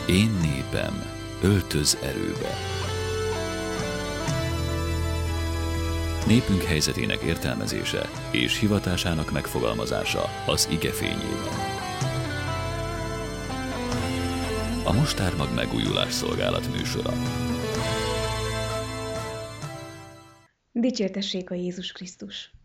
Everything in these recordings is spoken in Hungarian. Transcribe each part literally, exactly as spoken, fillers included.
Én népem, öltöz erőbe. Népünk helyzetének értelmezése és hivatásának megfogalmazása az ige fényében. A Mustármag megújulás szolgálat műsora. Dicsértessék a Jézus Krisztus!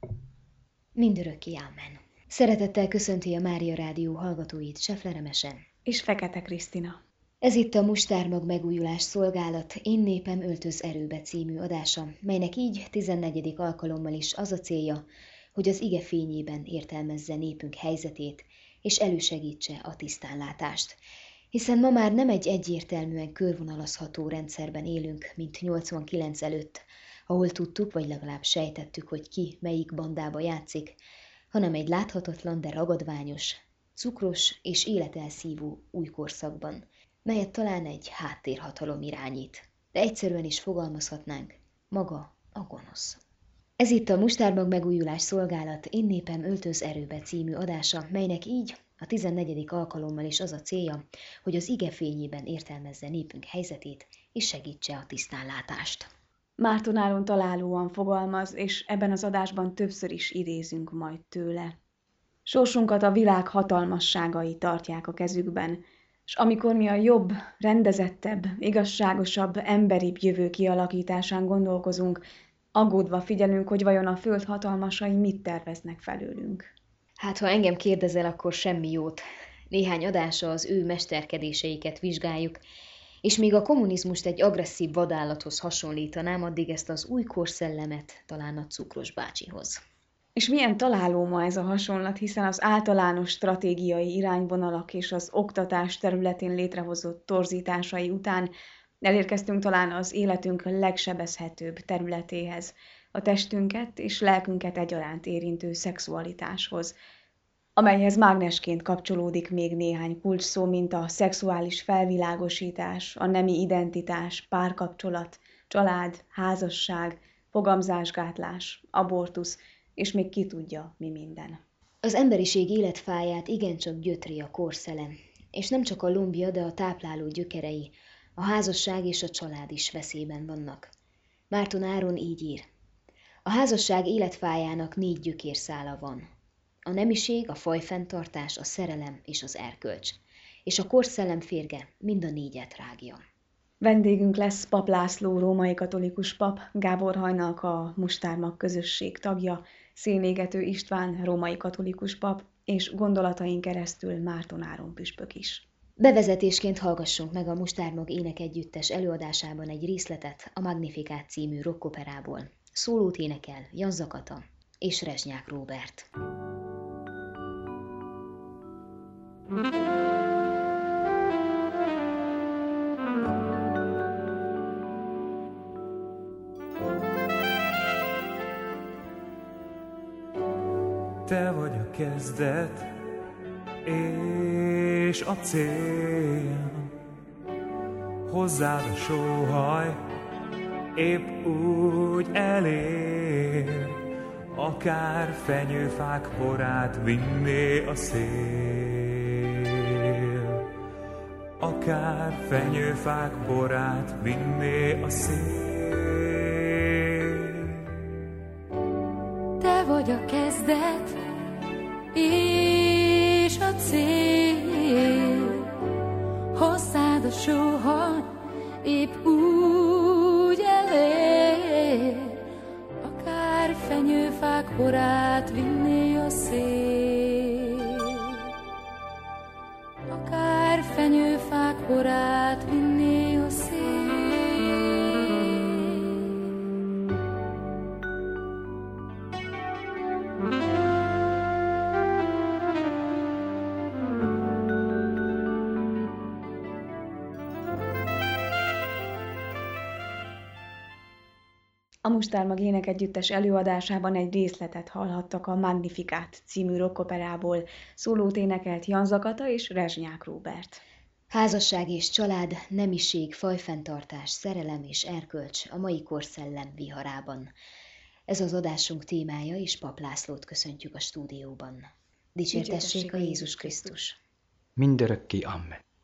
Mindörökké ámen. Szeretettel köszönti a Mária Rádió hallgatóit Sefler Emese És Fekete Krisztina. Ez itt a Mustármag megújulás szolgálat Én népem öltöz erőbe című adása, melynek így tizennegyedik alkalommal is az a célja, hogy az ige fényében értelmezze népünk helyzetét, és elősegítse a tisztánlátást. Hiszen ma már nem egy egyértelműen körvonalazható rendszerben élünk, mint nyolcvankilenc előtt, ahol tudtuk, vagy legalább sejtettük, hogy ki melyik bandába játszik, hanem egy láthatatlan, de ragadványos, cukros és életelszívó új korszakban, melyet talán egy háttérhatalom irányít, de egyszerűen is fogalmazhatnánk, maga a gonosz. Ez itt a Mustármag megújulás szolgálat Én népem öltöz erőbe című adása, melynek így a tizennegyedik alkalommal is az a célja, hogy az ige fényében értelmezze népünk helyzetét és segítse a tisztánlátást. Márton Áron találóan fogalmaz, és ebben az adásban többször is idézünk majd tőle. Sorsunkat a világ hatalmasságai tartják a kezükben, és amikor mi a jobb, rendezettebb, igazságosabb, emberibb jövő kialakításán gondolkozunk, aggódva figyelünk, hogy vajon a föld hatalmasai mit terveznek felőlünk. Hát, ha engem kérdezel, akkor semmi jót. Néhány adása az ő mesterkedéseiket vizsgáljuk, és míg a kommunizmust egy agresszív vadállathoz hasonlítanám, addig ezt az új korszellemet talán a cukros bácsihoz. És milyen találó ma ez a hasonlat, hiszen az általános stratégiai irányvonalak és az oktatás területén létrehozott torzításai után elérkeztünk talán az életünk legsebezhetőbb területéhez, a testünket és lelkünket egyaránt érintő szexualitáshoz, amelyhez mágnesként kapcsolódik még néhány kulcsszó, mint a szexuális felvilágosítás, a nemi identitás, párkapcsolat, család, házasság, fogamzásgátlás, abortusz, és még ki tudja, mi minden. Az emberiség életfáját igencsak gyötri a korszellem, és nem csak a lombja, de a tápláló gyökerei, a házasság és a család is veszélyben vannak. Márton Áron így ír. A házasság életfájának négy gyökérszála van. A nemiség, a fajfenntartás, a szerelem és az erkölcs, és a korszellem férge mind a négyet rágja. Vendégünk lesz Pap László, római katolikus pap, Gábor Hajnalka, a Mustármag közösség tagja, Szénégető István, római katolikus pap, és gondolataink keresztül Márton Áron püspök is. Bevezetésként hallgassunk meg a Mustármag énekegyüttes előadásában egy részletet a Magnificat című rockoperából. Szólót énekel Jan Zakata és Rezsnyák Róbert. Te vagy a kezdet és a cél, hozzád a sóhaj épp úgy elér, akár fenyőfák porát vinné a szél, akár fenyőfák porát vinné a szél. Te vagy a kezdet és a cél, hozzád a sóhaj épp úgy elér, akár fenyőfák porát vinné a szél, akár fenyőfák porát vinné a szél. A Mustármag énekegyüttes előadásában egy részletet hallhattak a Magnificat című rockoperából, szólót énekelt Jan Zakata és Rezsnyák Róbert. Házasság és család, nemiség, fajfenntartás, szerelem és erkölcs a mai korszellem viharában. Ez az adásunk témája, és Pap Lászlót köszöntjük a stúdióban. Dicsértessék a Jézus Krisztus! Mindörökké amen.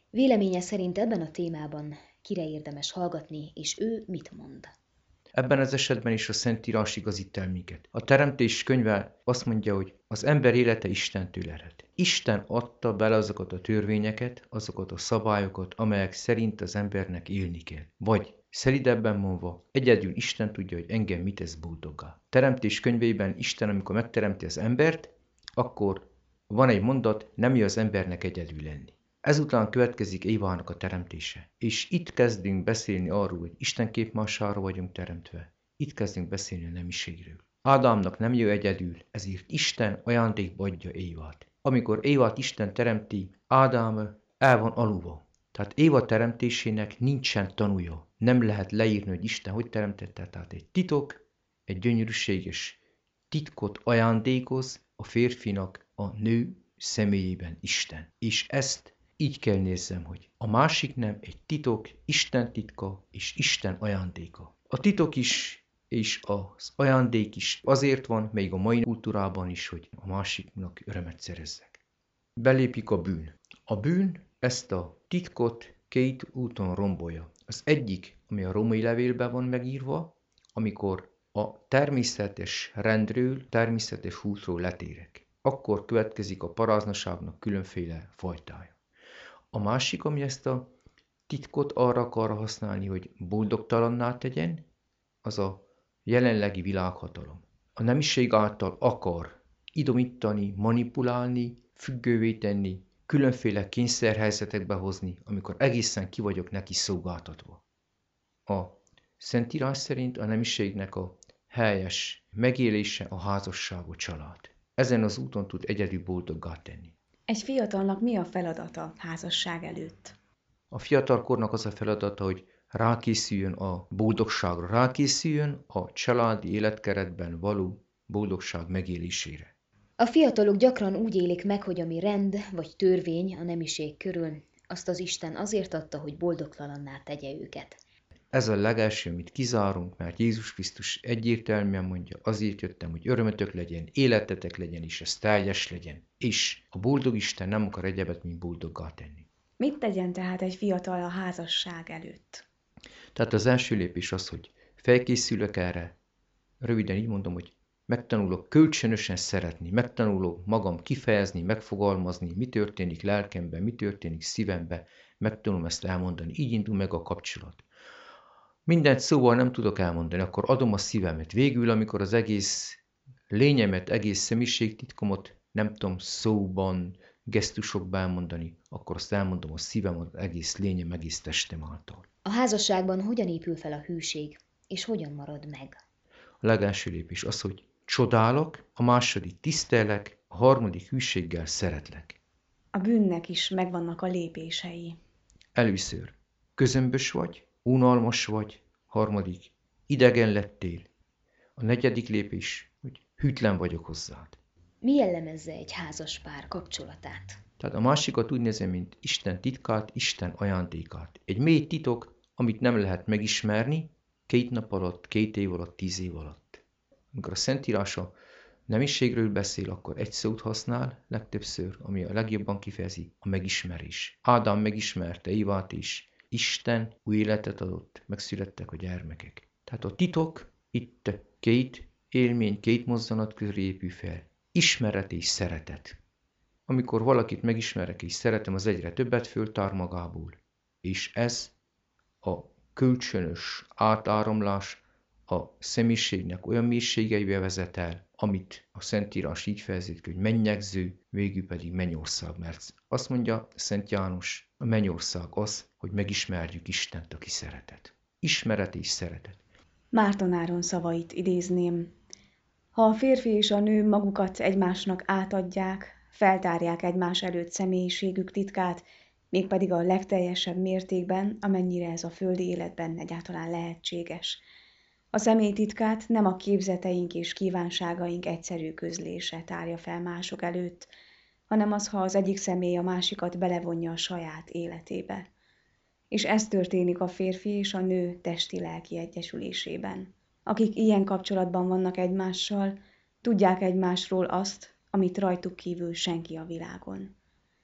Véleménye szerint ebben a témában kire érdemes hallgatni, és ő mit mond? Ebben az esetben is a Szentírás igazít el minket. A Teremtés könyve azt mondja, hogy az ember élete Istentől ered. Isten adta bele azokat a törvényeket, azokat a szabályokat, amelyek szerint az embernek élni kell. Vagy szelidebben mondva, egyedül Isten tudja, hogy engem mit tesz boldoggá. Teremtés könyvében Isten, amikor megteremti az embert, akkor van egy mondat, nem jó az embernek egyedül lenni. Ezután következik Évának a teremtése. És itt kezdünk beszélni arról, hogy Isten képmására vagyunk teremtve. Itt kezdünk beszélni a nemiségről. Ádámnak nem jó egyedül, ezért Isten ajándékba adja Évát. Amikor Évát Isten teremti, Ádám el van alulva. Tehát Éva teremtésének nincsen tanúja. Nem lehet leírni, hogy Isten hogy teremtette. Tehát egy titok, egy gyönyörűséges titkot ajándékoz a férfinak a nő személyében Isten. És ezt így kell nézzem, hogy a másik nem egy titok, Isten titka és Isten ajándéka. A titok is és az ajándék is azért van, még a mai kultúrában is, hogy a másiknak örömet szerezzek. Belépik a bűn. A bűn ezt a titkot két úton rombolja. Az egyik, ami a római levélben van megírva, amikor a természetes rendről, természetes útról letérek. Akkor következik a paráznaságnak különféle fajtája. A másik, ami ezt a titkot arra akar használni, hogy boldogtalanná tegyen, az a jelenlegi világhatalom. A nemiség által akar idomítani, manipulálni, függővé tenni, különféle kényszerhelyzetekbe hozni, amikor egészen ki vagyok neki szolgáltatva. A Szentírás szerint a nemiségnek a helyes megélése a házasság, a család. Ezen az úton tud egyedül boldoggá tenni. Egy fiatalnak mi a feladata házasság előtt? A fiatalkornak az a feladata, hogy rákészüljön a boldogságra, rákészüljön a családi életkeretben való boldogság megélésére. A fiatalok gyakran úgy élik meg, hogy ami rend vagy törvény a nemiség körül, azt az Isten azért adta, hogy boldogtalanná tegye őket. Ez a legelső, amit kizárunk, mert Jézus Krisztus egyértelműen mondja, azért jöttem, hogy örömötök legyen, életetek legyen, és ez teljes legyen. És a boldog Isten nem akar egyebet, mint boldoggá tenni. Mit tegyen tehát egy fiatal a házasság előtt? Tehát az első lépés az, hogy felkészülök erre, röviden így mondom, hogy megtanulok kölcsönösen szeretni, megtanulok magam kifejezni, megfogalmazni, mi történik lelkemben, mi történik szívemben, megtanulom ezt elmondani, így indul meg a kapcsolat. Mindent szóval nem tudok elmondani, akkor adom a szívemet. Végül, amikor az egész lényemet, egész személyiségtitkomat nem tudom szóban, gesztusokban elmondani, akkor azt elmondom a szívem, az egész lényem, egész testem által. A házasságban hogyan épül fel a hűség, és hogyan marad meg? A legelső lépés az, hogy csodálok, a második tisztelek, a harmadik hűséggel szeretlek. A bűnnek is megvannak a lépései. Először közömbös vagy, unalmas vagy, harmadik idegen lettél. A negyedik lépés, hogy hűtlen vagyok hozzád. Mi jellemezze egy házas pár kapcsolatát? Tehát a másikat úgy nézem, mint Isten titkát, Isten ajándékát. Egy mély titok, amit nem lehet megismerni két nap alatt, két év alatt, tíz év alatt. Amikor a Szentírás a nemiségről beszél, akkor egy szót használ legtöbbször, ami a legjobban kifejezi, a megismerés. Ádám megismerte Évát is. Isten új életet adott, megszülettek a gyermekek. Tehát a titok itt két élmény, két mozzanat közül épül fel. Ismeret és szeretet. Amikor valakit megismerek és szeretem, az egyre többet föltár magából. És ez a kölcsönös átáramlás a személyiségnek olyan mélységeibe vezet el, amit a Szentírás így fejezik, hogy mennyegző, végül pedig mennyország. Mert azt mondja Szent János, a mennyország az, hogy megismerjük Istent, aki szeretet. Ismeret és szeretet. Márton Áron szavait idézném. Ha a férfi és a nő magukat egymásnak átadják, feltárják egymás előtt személyiségük titkát, mégpedig a legteljesebb mértékben, amennyire ez a földi életben egyáltalán lehetséges. A személy titkát nem a képzeteink és kívánságaink egyszerű közlése tárja fel mások előtt, hanem az, ha az egyik személy a másikat belevonja a saját életébe. És ez történik a férfi és a nő testi-lelki egyesülésében. Akik ilyen kapcsolatban vannak egymással, tudják egymásról azt, amit rajtuk kívül senki a világon.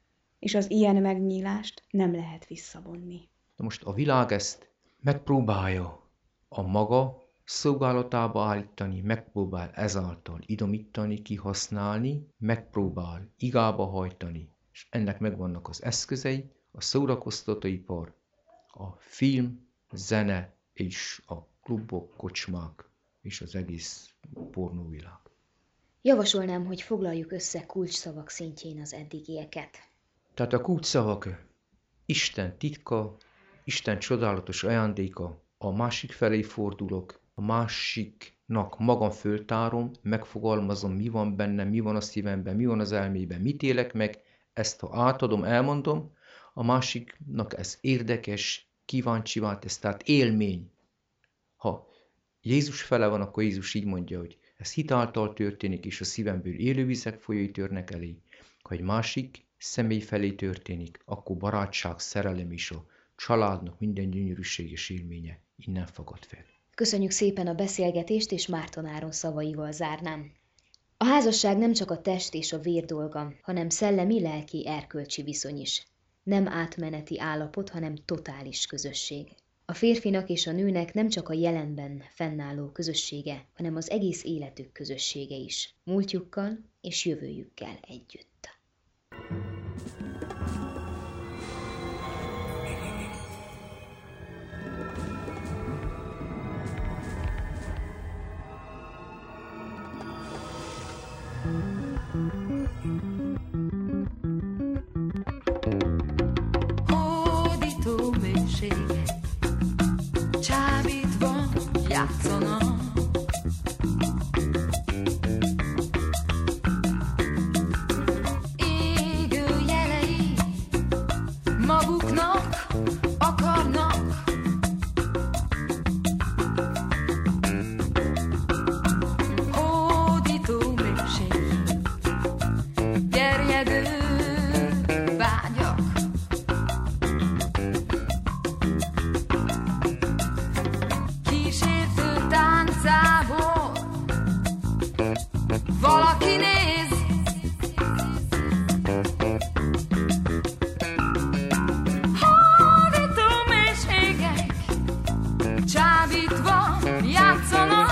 és az ilyen megnyílást nem lehet visszavonni. Na most a világ ezt megpróbálja a maga szolgálatába állítani, megpróbál ezáltal idomítani, kihasználni, megpróbál igába hajtani, és ennek megvannak az eszközei, a szórakoztatóipar, a film, zene és a klubok, kocsmák és az egész pornóvilág. Javasolnám, hogy foglaljuk össze kulcsszavak szintjén az eddigieket. Tehát a kulcsszavak: Isten titka, Isten csodálatos ajándéka, a másik felé fordulok, a másiknak magam föltárom, megfogalmazom, mi van bennem, mi van a szívemben, mi van az elmében, mit élek meg, ezt ha átadom, elmondom, a másiknak ez érdekes, kíváncsivá tesz, tehát élmény. Ha Jézus fele van, akkor Jézus így mondja, hogy ez hit által történik, és a szívemből élővizek folyói törnek elé. Ha egy másik személy felé történik, akkor barátság, szerelem és a családnak minden gyönyörűséges élménye innen fakad fel. Köszönjük szépen a beszélgetést, és Márton Áron szavaival zárnám. A házasság nem csak a test és a vér dolga, hanem szellemi, lelki, erkölcsi viszony is. Nem átmeneti állapot, hanem totális közösség. A férfinak és a nőnek nem csak a jelenben fennálló közössége, hanem az egész életük közössége is, múltjukkal és jövőjükkel együtt. Hódító mélységek csábítva játszanak. Égő jelei maguknak akarnak. Hódító mélység, gerjedő vágyak. Kísértő táncából valaki néz. Hódító mélységek csábítva játszanak.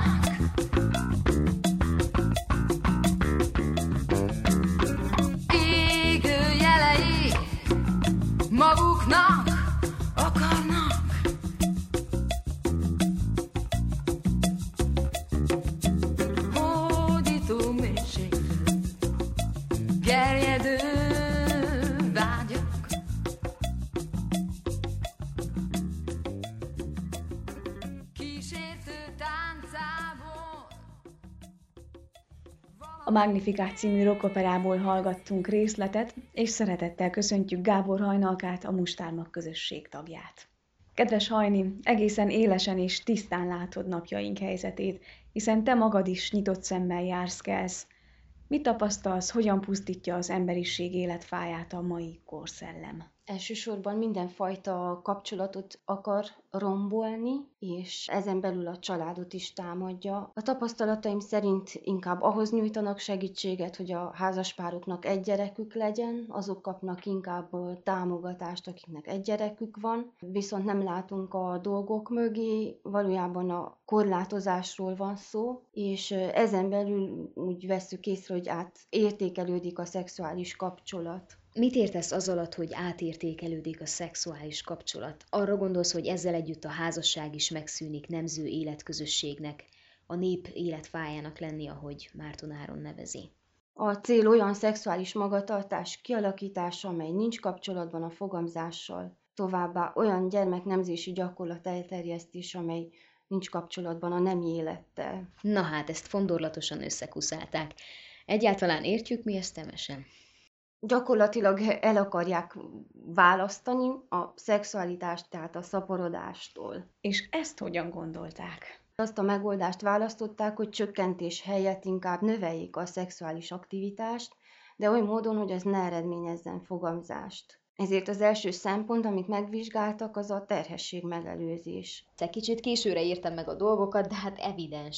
Égő jelei maguknak akarnak. Hódító mélység, gerjedő vágyak. Kísértő táncából. A Magnificat című rockoperából hallgattunk részletet, és szeretettel köszöntjük Gábor Hajnalkát, a Mustármag közösség tagját. Kedves Hajni, egészen élesen és tisztán látod napjaink helyzetét, hiszen te magad is nyitott szemmel jársz, kelsz. Mit tapasztalsz, hogyan pusztítja az emberiség életfáját a mai korszellem? Elsősorban mindenfajta kapcsolatot akar rombolni, és ezen belül a családot is támadja. A tapasztalataim szerint inkább ahhoz nyújtanak segítséget, hogy a házaspároknak egy gyerekük legyen, azok kapnak inkább támogatást, akiknek egy gyerekük van, viszont nem látunk a dolgok mögé, valójában a korlátozásról van szó, és ezen belül úgy vesszük észre, hogy átértékelődik a szexuális kapcsolat. Mit értesz az alatt, hogy átértékelődik a szexuális kapcsolat? Arra gondolsz, hogy ezzel együtt a házasság is megszűnik nemző életközösségnek, a nép életfájának lenni, ahogy Márton Áron nevezi? A cél olyan szexuális magatartás kialakítása, amely nincs kapcsolatban a fogamzással, továbbá olyan gyermeknemzési gyakorlat elterjesztés, amely nincs kapcsolatban a nemi élettel. Na hát, ezt fondorlatosan összekuszálták. Egyáltalán értjük mi ezt, Temese? Gyakorlatilag el akarják választani a szexualitást, tehát a szaporodástól. És ezt hogyan gondolták? Azt a megoldást választották, hogy csökkentés helyett inkább növeljék a szexuális aktivitást, de oly módon, hogy ez ne eredményezzen fogamzást. Ezért az első szempont, amit megvizsgáltak, az a terhesség megelőzés. Te kicsit későre értem meg a dolgokat, de hát evidens.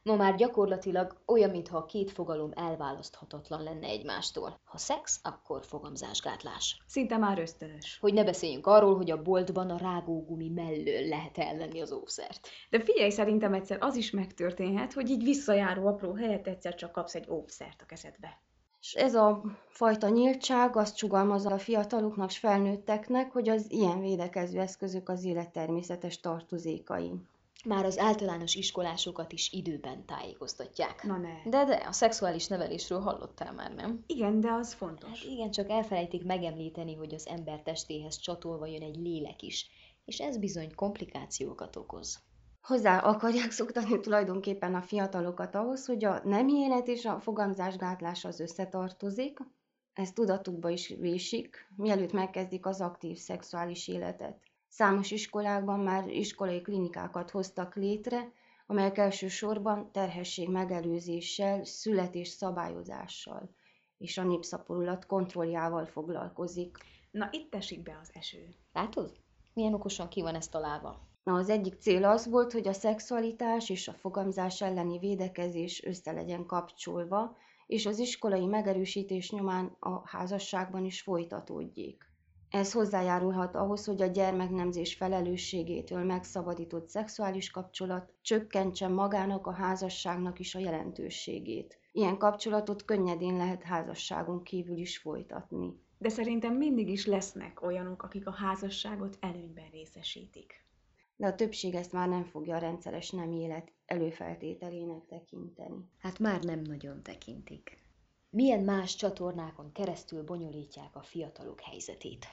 Ma már gyakorlatilag olyan, mintha a két fogalom elválaszthatatlan lenne egymástól. Ha szex, akkor fogamzásgátlás. Szinte már ösztönös. Hogy ne beszéljünk arról, hogy a boltban a rágógumi mellől lehet elvenni az óvszert. De figyelj, szerintem egyszer az is megtörténhet, hogy így visszajáró apró helyett egyszer csak kapsz egy óvszert a kezedbe. És ez a fajta nyíltság azt sugalmazza a fiataloknak és felnőtteknek, hogy az ilyen védekező eszközök az élet természetes tartozékai. Már az általános iskolásokat is időben tájékoztatják. Na ne. De de, a szexuális nevelésről hallottál már, nem? Igen, de az fontos. Hát igen, csak elfelejtik megemlíteni, hogy az ember testéhez csatolva jön egy lélek is, és ez bizony komplikációkat okoz. Hozzá akarják szoktatni tulajdonképpen a fiatalokat ahhoz, hogy a nemi élet és a fogamzásgátlás az összetartozik, ezt tudatukba is vésik, mielőtt megkezdik az aktív szexuális életet. Számos iskolákban már iskolai klinikákat hoztak létre, amelyek elsősorban terhesség megelőzéssel, születés szabályozással és a népszaporulat kontrolljával foglalkozik. Na, itt esik be az eső. Látod? Milyen okosan ki van ez találva. Na, az egyik cél az volt, hogy a szexualitás és a fogamzás elleni védekezés össze legyen kapcsolva, és az iskolai megerősítés nyomán a házasságban is folytatódjék. Ez hozzájárulhat ahhoz, hogy a gyermeknemzés felelősségétől megszabadított szexuális kapcsolat csökkentse magának a házasságnak is a jelentőségét. Ilyen kapcsolatot könnyedén lehet házasságon kívül is folytatni. De szerintem mindig is lesznek olyanok, akik a házasságot előnyben részesítik. De a többség ezt már nem fogja a rendszeres nemi élet előfeltételének tekinteni. Hát már nem nagyon tekintik. Milyen más csatornákon keresztül bonyolítják a fiatalok helyzetét?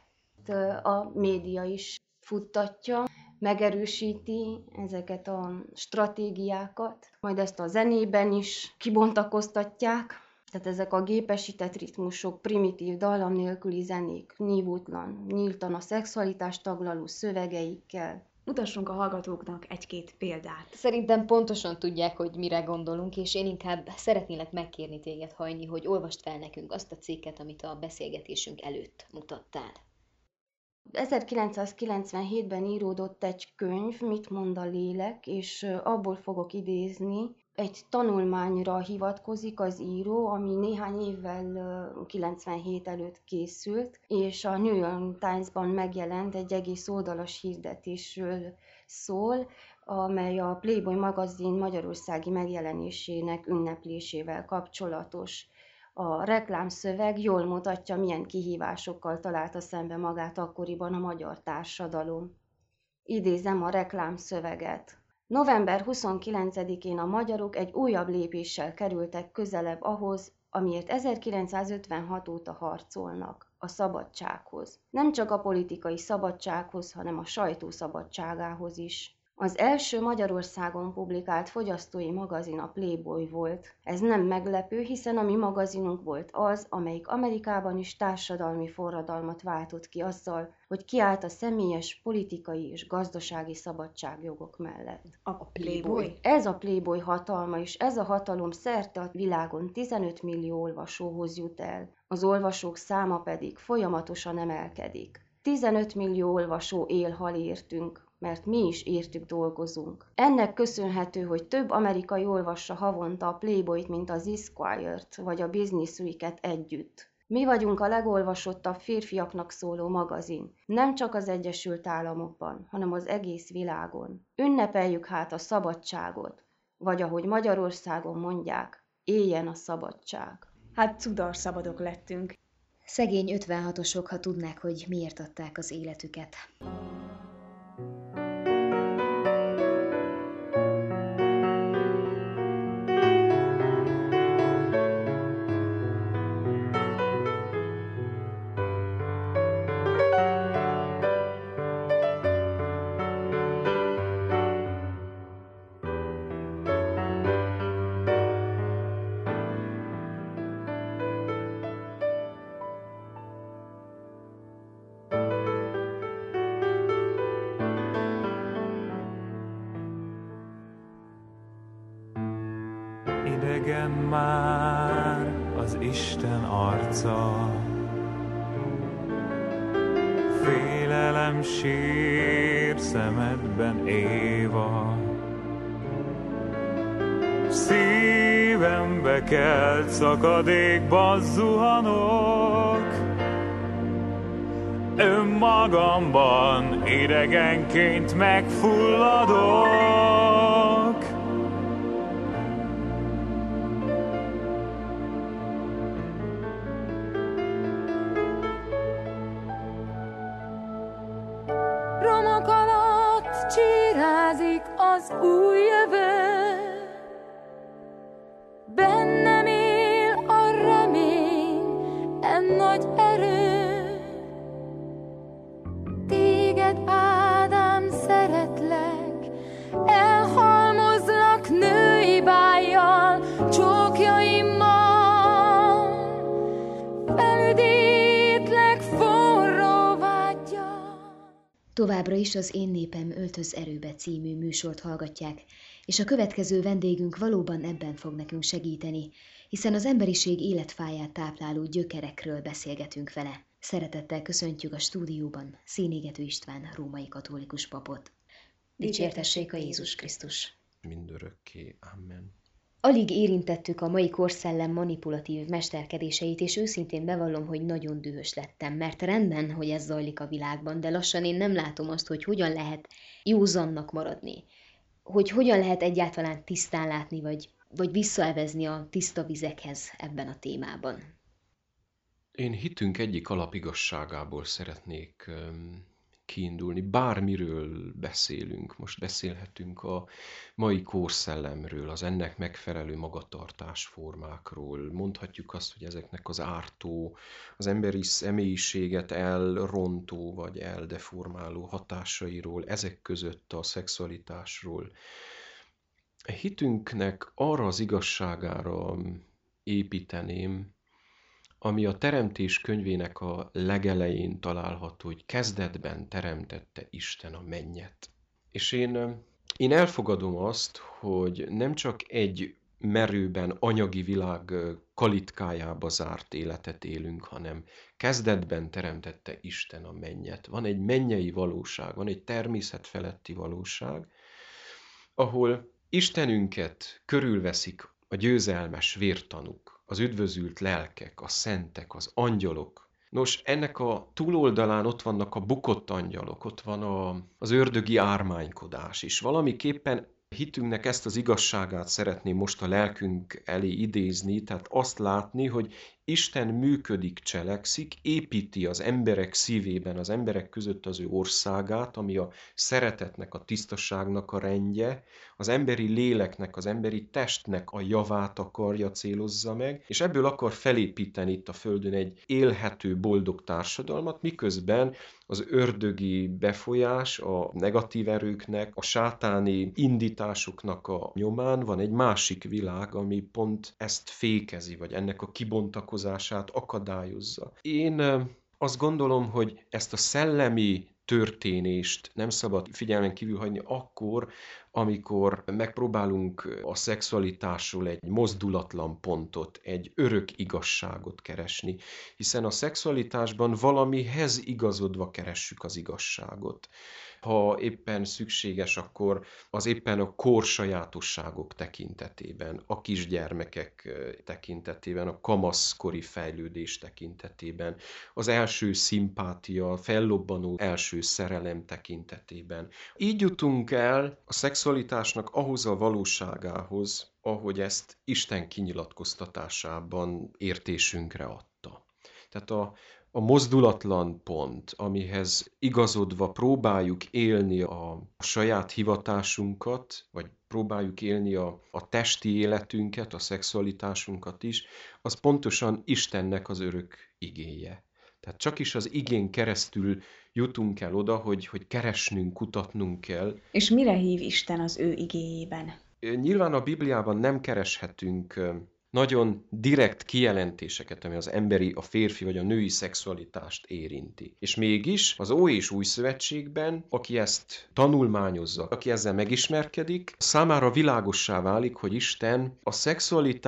A média is futtatja, megerősíti ezeket a stratégiákat, majd ezt a zenében is kibontakoztatják. Tehát ezek a gépesített ritmusok, primitív dallam nélküli zenék, nívótlan, nyíltan a szexualitást taglaló szövegeikkel. Mutassunk a hallgatóknak egy-két példát. Szerintem pontosan tudják, hogy mire gondolunk, és én inkább szeretnélek megkérni téged, Hajni, hogy olvasd fel nekünk azt a cikket, amit a beszélgetésünk előtt mutattál. ezerkilencszázkilencvenhétben íródott egy könyv, Mit mond a lélek, és abból fogok idézni. Egy tanulmányra hivatkozik az író, ami néhány évvel kilencvenhét előtt készült, és a New York Times-ban megjelent egy egész oldalas hirdetésről szól, amely a Playboy magazin magyarországi megjelenésének ünneplésével kapcsolatos. A reklámszöveg jól mutatja, milyen kihívásokkal találta szembe magát akkoriban a magyar társadalom. Idézem a reklámszöveget. november huszonkilencedikén a magyarok egy újabb lépéssel kerültek közelebb ahhoz, amiért ezerkilencszázötvenhat óta harcolnak, a szabadsághoz. Nem csak a politikai szabadsághoz, hanem a sajtó szabadságához is. Az első Magyarországon publikált fogyasztói magazin a Playboy volt. Ez nem meglepő, hiszen a mi magazinunk volt az, amelyik Amerikában is társadalmi forradalmat váltott ki azzal, hogy kiállt a személyes, politikai és gazdasági szabadságjogok mellett. A Playboy? Ez a Playboy hatalma, és ez a hatalom szerte a világon tizenöt millió olvasóhoz jut el. Az olvasók száma pedig folyamatosan emelkedik. tizenöt millió olvasó él-hal értünk, mert mi is értük dolgozunk. Ennek köszönhető, hogy több amerikai olvassa havonta a Playboyt, mint az Esquire-t vagy a Business Week-et együtt. Mi vagyunk a legolvasottabb férfiaknak szóló magazin, nem csak az Egyesült Államokban, hanem az egész világon. Ünnepeljük hát a szabadságot, vagy ahogy Magyarországon mondják, éljen a szabadság. Hát cudarszabadok lettünk. Szegény ötvenhatosok, ha tudnák, hogy miért adták az életüket. Idegen már az Isten arca, félelem sír szemedben, Éva. Szívembe kelt szakadékba zuhanok, önmagamban idegenként megfulladok. Romok alatt csírázik az új jövő, bennem él a remény, en nagy erő. Téged, Ádám, szeretlek, elhalmozlak női bájjal, csókjaimmal. Felüdítlek forró vággyal. Továbbra is az Én népem öltöz erőbe című műsort hallgatják, és a következő vendégünk valóban ebben fog nekünk segíteni, hiszen az emberiség életfáját tápláló gyökerekről beszélgetünk vele. Szeretettel köszöntjük a stúdióban Szénégető István római katolikus papot. Dicsértessék a Jézus Krisztus! Mindörökké. Amen. Alig érintettük a mai korszellem manipulatív mesterkedéseit, és őszintén bevallom, hogy nagyon dühös lettem, mert rendben, hogy ez zajlik a világban, de lassan én nem látom azt, hogy hogyan lehet józannak maradni, hogy hogyan lehet egyáltalán tisztán látni, vagy, vagy visszaevezni a tiszta vizekhez ebben a témában. Én hitünk egyik alapigazságából szeretnék um, kiindulni. Bármiről beszélünk, most beszélhetünk a mai korszellemről, az ennek megfelelő magatartásformákról. Mondhatjuk azt, hogy ezeknek az ártó, az emberi személyiséget elrontó vagy eldeformáló hatásairól, ezek között a szexualitásról. A hitünknek arra az igazságára építeném, ami a Teremtés könyvének a legelején található, hogy kezdetben teremtette Isten a mennyet. És én, én elfogadom azt, hogy nem csak egy merőben anyagi világ kalitkájába zárt életet élünk, hanem kezdetben teremtette Isten a mennyet. Van egy mennyei valóság, van egy természetfeletti valóság, ahol Istenünket körülveszik a győzelmes vértanúk, az üdvözült lelkek, a szentek, az angyalok. Nos, ennek a túloldalán ott vannak a bukott angyalok, ott van a, az ördögi ármánykodás is. Valamiképpen hitünknek ezt az igazságát szeretném most a lelkünk elé idézni, tehát azt látni, hogy Isten működik, cselekszik, építi az emberek szívében, az emberek között az ő országát, ami a szeretetnek, a tisztaságnak a rendje, az emberi léleknek, az emberi testnek a javát akarja, célozza meg, és ebből akar felépíteni itt a Földön egy élhető, boldog társadalmat, miközben az ördögi befolyás, a negatív erőknek, a sátáni indításoknak a nyomán van egy másik világ, ami pont ezt fékezi, vagy ennek a kibontakozását akadályozza. Én azt gondolom, hogy ezt a szellemi történést nem szabad figyelmen kívül hagyni akkor, amikor megpróbálunk a szexualitásról egy mozdulatlan pontot, egy örök igazságot keresni, hiszen a szexualitásban valamihez igazodva keressük az igazságot. Ha éppen szükséges, akkor az éppen a kor sajátosságok tekintetében, a kisgyermekek tekintetében, a kamaszkori fejlődés tekintetében, az első szimpátia, fellobbanó első szerelem tekintetében. Így jutunk el a szexualitásnak ahhoz a valóságához, ahogy ezt Isten kinyilatkoztatásában értésünkre adta. Tehát a A mozdulatlan pont, amihez igazodva próbáljuk élni a saját hivatásunkat, vagy próbáljuk élni a, a testi életünket, a szexualitásunkat is, az pontosan Istennek az örök igéje. Tehát csak is az igén keresztül jutunk el oda, hogy, hogy keresnünk, kutatnunk kell. És mire hív Isten az ő igéjében? Nyilván a Bibliában nem kereshetünk nagyon direkt kijelentéseket, ami az emberi, a férfi vagy a női szexualitást érinti. És mégis az Ó és Új Szövetségben, aki ezt tanulmányozza, aki ezzel megismerkedik, számára világossá válik, hogy Isten a szexualitást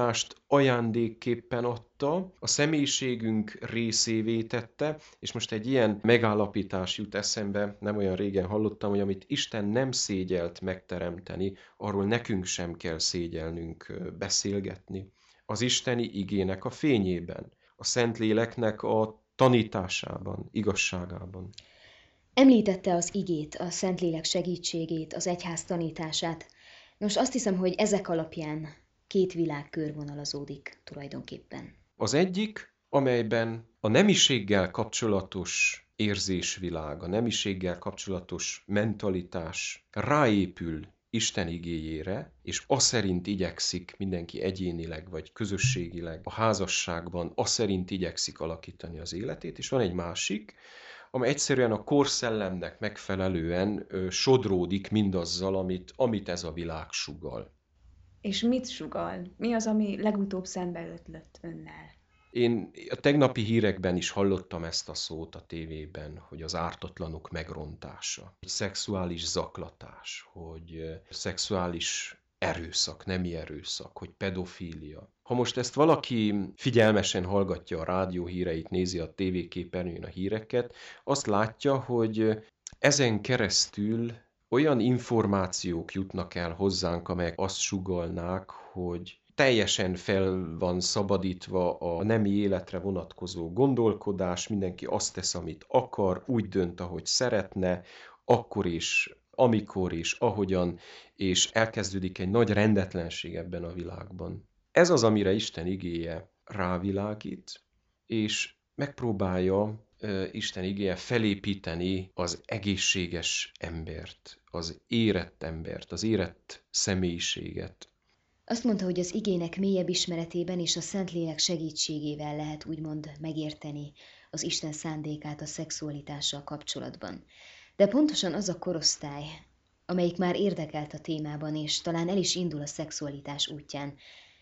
ajándékképpen adta, a személyiségünk részévé tette, és most egy ilyen megállapítás jut eszembe, nem olyan régen hallottam, hogy amit Isten nem szégyelt megteremteni, arról nekünk sem kell szégyelnünk beszélgetni. Az isteni igének a fényében, a Szentléleknek a tanításában, igazságában. Említette az igét, a Szentlélek segítségét, az egyház tanítását. Nos, azt hiszem, hogy ezek alapján két világ körvonalazódik tulajdonképpen. Az egyik, amelyben a nemiséggel kapcsolatos érzésvilág, a nemiséggel kapcsolatos mentalitás ráépül Isten igéjére, és az szerint igyekszik mindenki egyénileg vagy közösségileg a házasságban, az szerint igyekszik alakítani az életét, és van egy másik, amely egyszerűen a korszellemnek megfelelően ö, sodródik mindazzal, amit, amit ez a világ sugall. És mit sugall? Mi az, ami legutóbb szembe ötlött önnel? Én a tegnapi hírekben is hallottam ezt a szót a tévében, hogy az ártatlanok megrontása, hogy szexuális zaklatás, hogy szexuális erőszak, nemi erőszak, hogy pedofília. Ha most ezt valaki figyelmesen hallgatja a rádió híreit, nézi a tévéképernyőn a híreket, azt látja, hogy ezen keresztül olyan információk jutnak el hozzánk, amelyek azt sugallnák, hogy teljesen fel van szabadítva a nemi életre vonatkozó gondolkodás, mindenki azt tesz, amit akar, úgy dönt, ahogy szeretne, akkor is, amikor is, ahogyan, és elkezdődik egy nagy rendetlenség ebben a világban. Ez az, amire Isten igéje rávilágít, és megpróbálja uh, Isten igéje felépíteni az egészséges embert, az érett embert, az érett személyiséget. Azt mondta, hogy az igének mélyebb ismeretében és a Szentlélek segítségével lehet úgymond megérteni az Isten szándékát a szexualitással kapcsolatban. De pontosan az a korosztály, amelyik már érdekelt a témában, és talán el is indul a szexualitás útján,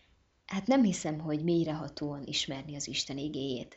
hát nem hiszem, hogy mélyrehatóan ismerni az Isten igéjét.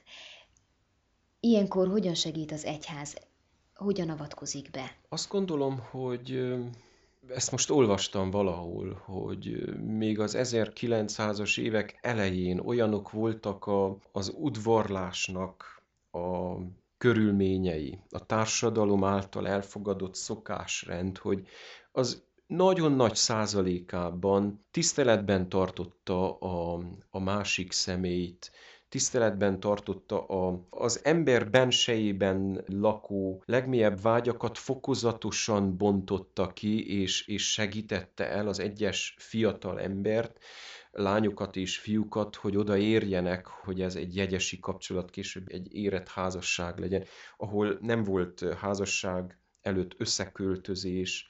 Ilyenkor hogyan segít az egyház? Hogyan avatkozik be? Azt gondolom, hogy ezt most olvastam valahol, hogy még az ezerkilencszázas évek elején olyanok voltak a, az udvarlásnak a körülményei, a társadalom által elfogadott szokásrend, hogy az nagyon nagy százalékában tiszteletben tartotta a, a másik személyt, tiszteletben tartotta a, az ember bensejében lakó legmélyebb vágyakat fokozatosan bontotta ki, és, és segítette el az egyes fiatal embert, lányokat és fiúkat, hogy odaérjenek, hogy ez egy jegyesi kapcsolat, később egy érett házasság legyen, ahol nem volt házasság előtt összeköltözés.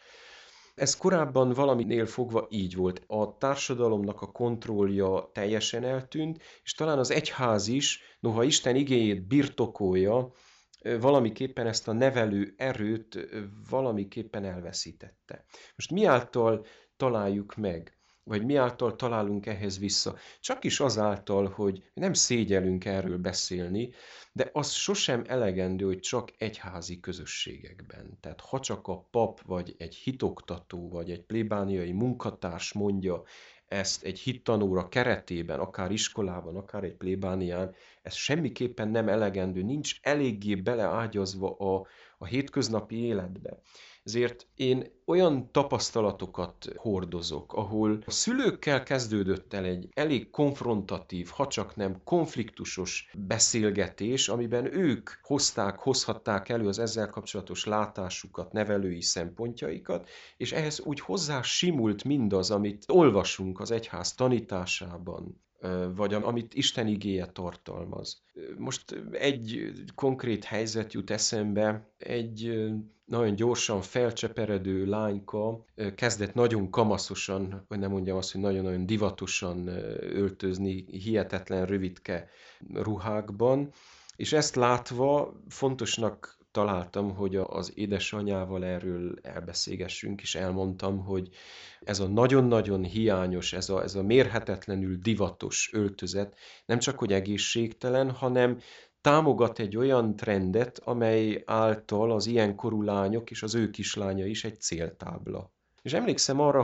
Ez korábban valaminél fogva így volt. A társadalomnak a kontrollja teljesen eltűnt, és talán az egyház is, noha Isten igéjét birtokolja, valamiképpen ezt a nevelő erőt valamiképpen elveszítette. Most mi által találjuk meg, vagy mi által találunk ehhez vissza? Csak is azáltal, hogy nem szégyelünk erről beszélni, de az sosem elegendő, hogy csak egyházi közösségekben. Tehát ha csak a pap, vagy egy hitoktató, vagy egy plébániai munkatárs mondja ezt egy hittanóra keretében, akár iskolában, akár egy plébánián, ez semmiképpen nem elegendő, nincs eléggé beleágyazva a, a hétköznapi életbe. Ezért én olyan tapasztalatokat hordozok, ahol a szülőkkel kezdődött el egy elég konfrontatív, ha csak nem konfliktusos beszélgetés, amiben ők hozták, hozhatták elő az ezzel kapcsolatos látásukat, nevelői szempontjaikat, és ehhez úgy hozzá simult mindaz, amit olvasunk az egyház tanításában, vagy amit Isten igéje tartalmaz. Most egy konkrét helyzet jut eszembe, egy nagyon gyorsan felcseperedő lányka kezdett nagyon kamaszosan, vagy nem mondjam azt, hogy nagyon-nagyon divatosan öltözni hihetetlen rövidke ruhákban, és ezt látva fontosnak találtam, hogy az édesanyjával erről elbeszélgessünk, és elmondtam, hogy ez a nagyon-nagyon hiányos, ez a, ez a mérhetetlenül divatos öltözet nem csak hogy egészségtelen, hanem támogat egy olyan trendet, amely által az ilyen korú lányok és az ő kislánya is egy céltábla. És emlékszem arra, hogy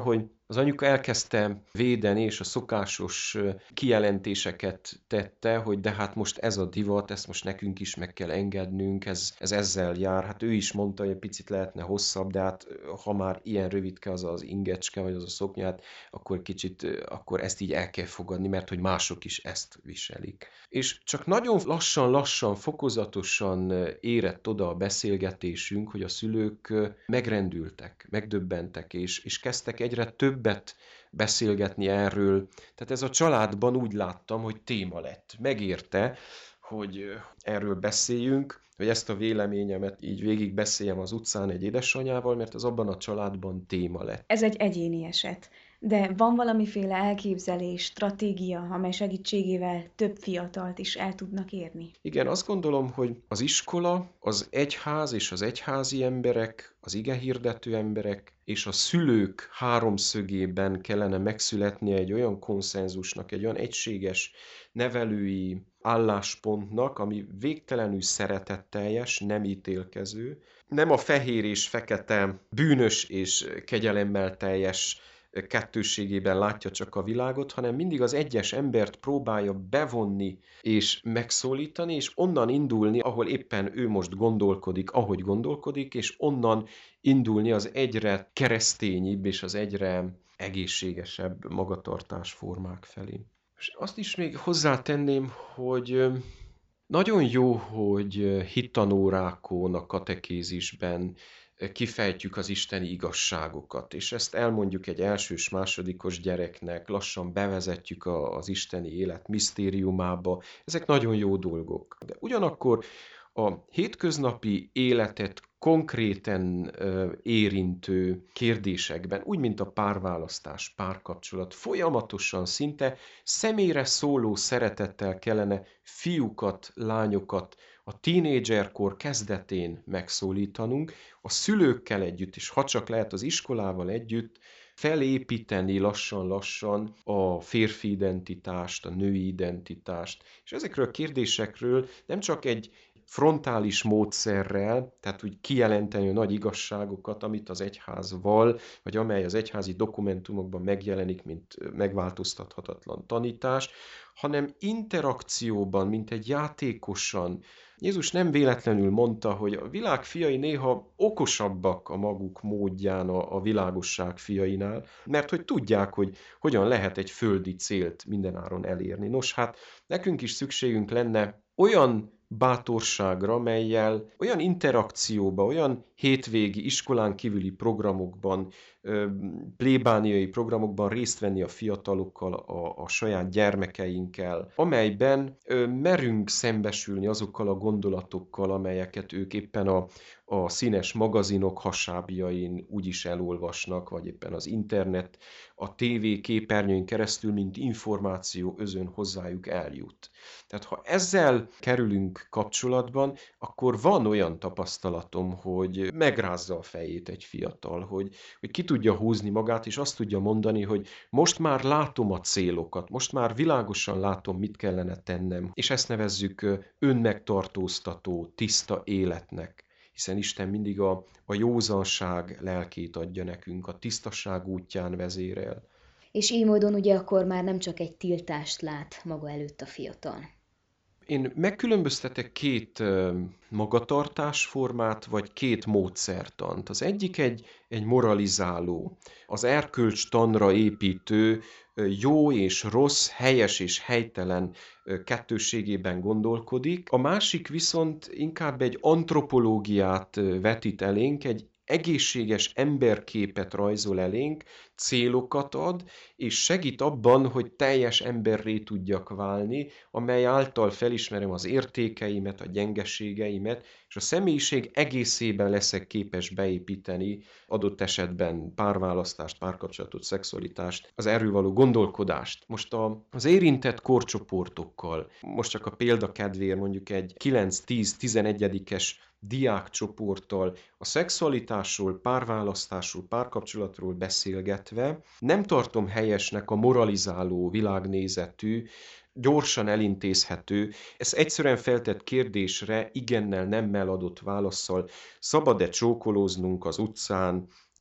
Az anyuka elkezdte védeni, és a szokásos kijelentéseket tette, hogy de hát most ez a divat, ezt most nekünk is meg kell engednünk, ez, ez ezzel jár. Hát ő is mondta, hogy egy picit lehetne hosszabb, de hát ha már ilyen rövidke az az ingecske, vagy az a szoknyát, akkor kicsit, akkor ezt így el kell fogadni, mert hogy mások is ezt viselik. És csak nagyon lassan-lassan, fokozatosan érett oda a beszélgetésünk, hogy a szülők megrendültek, megdöbbentek, és, és kezdtek egyre többet beszélgetni erről. Tehát ez a családban úgy láttam, hogy téma lett. Megérte, hogy erről beszéljünk, hogy ezt a véleményemet így végig beszéljem az utcán egy édesanyával, mert ez abban a családban téma lett. Ez egy egyéni eset, de van valamiféle elképzelés, stratégia, amely segítségével több fiatalt is el tudnak érni? Igen, azt gondolom, hogy az iskola, az egyház és az egyházi emberek, az igehirdető emberek és a szülők háromszögében kellene megszületnie egy olyan konszenzusnak, egy olyan egységes nevelői álláspontnak, ami végtelenül szeretetteljes, nem ítélkező, nem a fehér és fekete, bűnös és kegyelemmel teljes kettősségében látja csak a világot, hanem mindig az egyes embert próbálja bevonni és megszólítani, és onnan indulni, ahol éppen ő most gondolkodik, ahogy gondolkodik, és onnan indulni az egyre keresztényibb és az egyre egészségesebb magatartásformák felé. És azt is még hozzátenném, hogy nagyon jó, hogy hittanórákon, a katekézisben kifejtjük az isteni igazságokat, és ezt elmondjuk egy elsős, másodikos gyereknek, lassan bevezetjük az isteni élet misztériumába. Ezek nagyon jó dolgok. De ugyanakkor a hétköznapi életet konkrétan érintő kérdésekben, úgy, mint a párválasztás, párkapcsolat, folyamatosan szinte személyre szóló szeretettel kellene fiúkat, lányokat a tínédzserkor kezdetén megszólítanunk, a szülőkkel együtt, és ha csak lehet az iskolával együtt, felépíteni lassan-lassan a férfi identitást, a női identitást. És ezekről a kérdésekről nem csak egy frontális módszerrel, tehát úgy kijelenteni a nagy igazságokat, amit az egyház val, vagy amely az egyházi dokumentumokban megjelenik, mint megváltoztathatatlan tanítás, hanem interakcióban, mint egy játékosan. Jézus nem véletlenül mondta, hogy a világ fiai néha okosabbak a maguk módján a, a világosság fiainál, mert hogy tudják, hogy hogyan lehet egy földi célt mindenáron elérni. Nos, hát nekünk is szükségünk lenne olyan bátorságra, mellyel olyan interakcióba, olyan hétvégi iskolán kívüli programokban, plébániai programokban részt venni a fiatalokkal, a, a saját gyermekeinkkel, amelyben merünk szembesülni azokkal a gondolatokkal, amelyeket ők éppen a, a színes magazinok hasábjain úgyis elolvasnak, vagy éppen az internet, a tévé képernyőn keresztül, mint információ özön hozzájuk eljut. Tehát ha ezzel kerülünk kapcsolatban, akkor van olyan tapasztalatom, hogy megrázza a fejét egy fiatal, hogy, hogy ki tudja húzni magát, és azt tudja mondani, hogy most már látom a célokat, most már világosan látom, mit kellene tennem, és ezt nevezzük önmegtartóztató, tiszta életnek. Hiszen Isten mindig a, a józanság lelkét adja nekünk, a tisztaság útján vezérel. És így módon ugye akkor már nem csak egy tiltást lát maga előtt a fiatal. Én megkülönböztetek két magatartásformát, vagy két módszertant. Az egyik egy, egy moralizáló, az erkölcs tanra építő, jó és rossz, helyes és helytelen kettősségében gondolkodik. A másik viszont inkább egy antropológiát vetít elénk, egy egészséges emberképet rajzol elénk, célokat ad, és segít abban, hogy teljes emberré tudjak válni, amely által felismerem az értékeimet, a gyengeségeimet, és a személyiség egészében leszek képes beépíteni adott esetben párválasztást, párkapcsolatot, szexualitást, az erről való gondolkodást. Most a, az érintett korcsoportokkal, most csak a példa kedvéért mondjuk egy kilenc-tíz-tizenegyedikes diákcsoporttal a szexualitásról, párválasztásról, párkapcsolatról beszélgetve nem tartom helyesnek a moralizáló világnézetű, gyorsan elintézhető, ez egyszerűen feltett kérdésre igennel, nemmel adott válasszal, szabad-e csókolóznunk az utcán,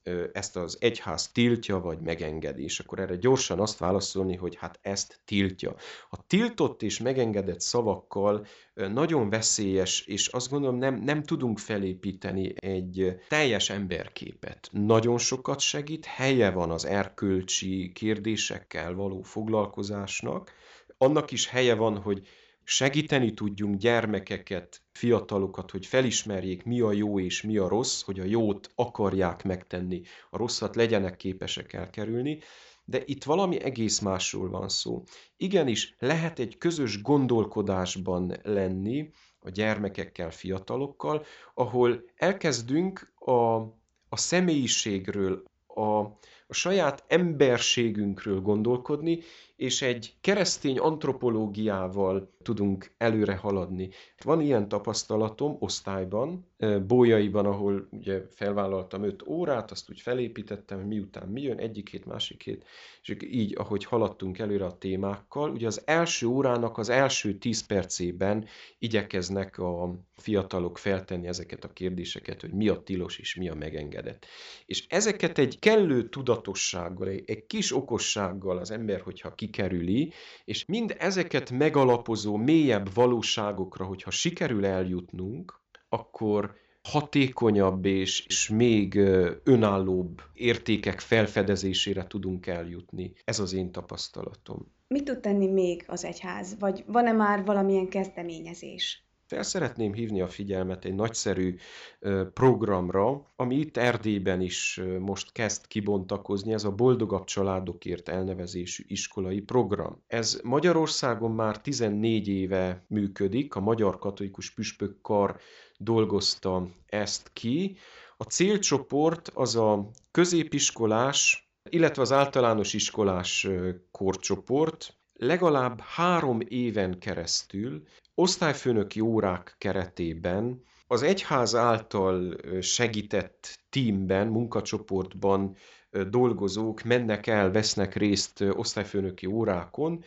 ezt az egyház tiltja, vagy megengedi, és akkor erre gyorsan azt válaszolni, hogy hát ezt tiltja. A tiltott és megengedett szavakkal nagyon veszélyes, és azt gondolom nem, nem tudunk felépíteni egy teljes emberképet. Nagyon sokat segít, helye van az erkölcsi kérdésekkel való foglalkozásnak, annak is helye van, hogy segíteni tudjunk gyermekeket, fiatalokat, hogy felismerjék, mi a jó és mi a rossz, hogy a jót akarják megtenni, a rosszat legyenek képesek elkerülni, de itt valami egész másról van szó. Igenis, lehet egy közös gondolkodásban lenni a gyermekekkel, fiatalokkal, ahol elkezdünk a, a személyiségről, a, a saját emberségünkről gondolkodni, és egy keresztény antropológiával tudunk előre haladni. Van ilyen tapasztalatom osztályban, Bolyaiban, ahol ugye felvállaltam öt órát, azt úgy felépítettem, miután mi jön, egyik hét, másik hét, és így, ahogy haladtunk előre a témákkal, ugye az első órának az első tíz percében igyekeznek a fiatalok feltenni ezeket a kérdéseket, hogy mi a tilos és mi a megengedett. És ezeket egy kellő tudatossággal, egy, egy kis okossággal az ember, hogyha kikerüli, és mind ezeket megalapozó, mélyebb valóságokra, hogyha sikerül eljutnunk, akkor hatékonyabb és, és még önállóbb értékek felfedezésére tudunk eljutni. Ez az én tapasztalatom. Mit tud tenni még az egyház? Vagy van-e már valamilyen kezdeményezés? Fel szeretném hívni a figyelmet egy nagyszerű programra, ami itt Erdélyben is most kezd kibontakozni, ez a Boldogabb Családokért elnevezésű iskolai program. Ez Magyarországon már tizennégy éve működik, a Magyar Katolikus Püspök Kar dolgozta ezt ki. A célcsoport az a középiskolás, illetve az általános iskolás korcsoport, legalább három éven keresztül osztályfőnöki órák keretében az egyház által segített tímben, munkacsoportban dolgozók mennek el, vesznek részt osztályfőnöki órákon,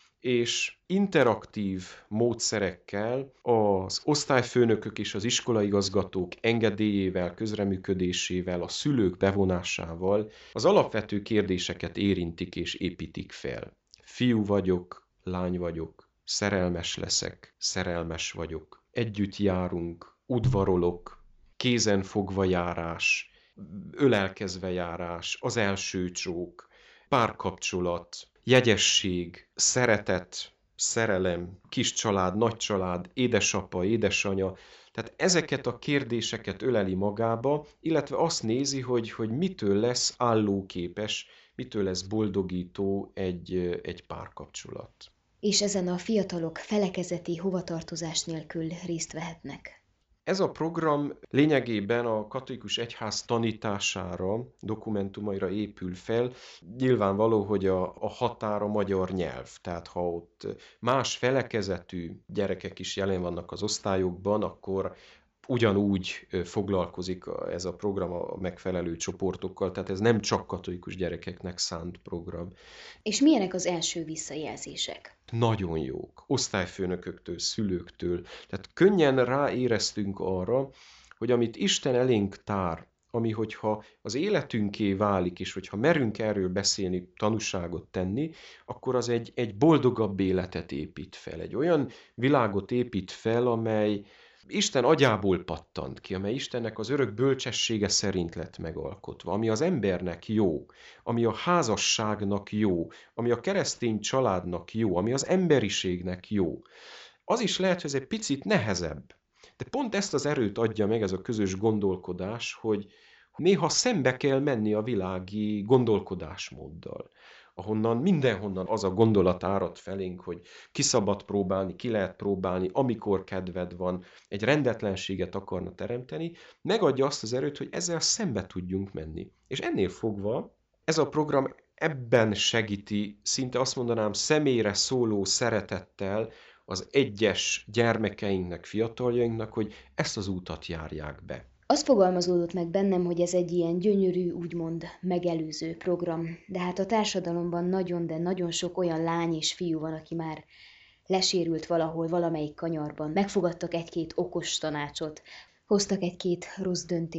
és interaktív módszerekkel az osztályfőnökök és az iskolaigazgatók engedélyével, közreműködésével, a szülők bevonásával az alapvető kérdéseket érintik és építik fel. Fiú vagyok, lány vagyok, szerelmes leszek, szerelmes vagyok, együtt járunk, udvarolok, kézen fogva járás, ölelkezve járás, az első csók, párkapcsolat, jegyesség, szeretet, szerelem, kis család, nagy család, édesapa, édesanya. Tehát ezeket a kérdéseket öleli magába, illetve azt nézi, hogy, hogy mitől lesz állóképes, mitől lesz boldogító egy, egy párkapcsolat. És ezen a fiatalok felekezeti hovatartozás nélkül részt vehetnek. Ez a program lényegében a katolikus egyház tanítására, dokumentumaira épül fel. Nyilvánvaló, hogy a, a határ a magyar nyelv, tehát ha ott más felekezetű gyerekek is jelen vannak az osztályokban, akkor ugyanúgy foglalkozik ez a program a megfelelő csoportokkal, tehát ez nem csak katolikus gyerekeknek szánt program. És milyenek az első visszajelzések? Nagyon jók, osztályfőnököktől, szülőktől, tehát könnyen ráéreztünk arra, hogy amit Isten elénk tár, ami hogyha az életünké válik, és hogyha merünk erről beszélni, tanúságot tenni, akkor az egy, egy boldogabb életet épít fel, egy olyan világot épít fel, amely Isten agyából pattant ki, amely Istennek az örök bölcsessége szerint lett megalkotva, ami az embernek jó, ami a házasságnak jó, ami a keresztény családnak jó, ami az emberiségnek jó. Az is lehet, hogy ez egy picit nehezebb. De pont ezt az erőt adja meg ez a közös gondolkodás, hogy néha szembe kell menni a világi gondolkodásmóddal, ahonnan mindenhonnan az a gondolat árad felénk, hogy ki szabad próbálni, ki lehet próbálni, amikor kedved van, egy rendetlenséget akarna teremteni, megadja azt az erőt, hogy ezzel szembe tudjunk menni. És ennél fogva ez a program ebben segíti, szinte azt mondanám, személyre szóló szeretettel az egyes gyermekeinknek, fiataljainknak, hogy ezt az útat járják be. Az fogalmazódott meg bennem, hogy ez egy ilyen gyönyörű, úgymond megelőző program, de hát a társadalomban nagyon, de nagyon sok olyan lány és fiú van, aki már lesérült valahol, valamelyik kanyarban, megfogadtak egy-két okos tanácsot, hoztak egy-két rossz döntést.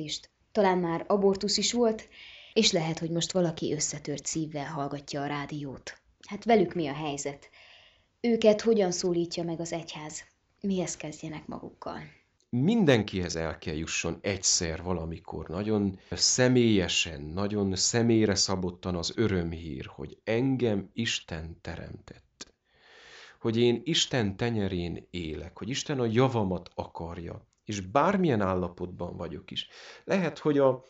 talán már abortusz is volt, és lehet, hogy most valaki összetört szívvel hallgatja a rádiót. Hát velük mi a helyzet? Őket hogyan szólítja meg az egyház? Mihez kezdjenek magukkal? Mindenkihez el kell jusson egyszer valamikor, nagyon személyesen, nagyon személyre szabottan az örömhír, hogy engem Isten teremtett. Hogy én Isten tenyerén élek, hogy Isten a javamat akarja, és bármilyen állapotban vagyok is. Lehet, hogy a,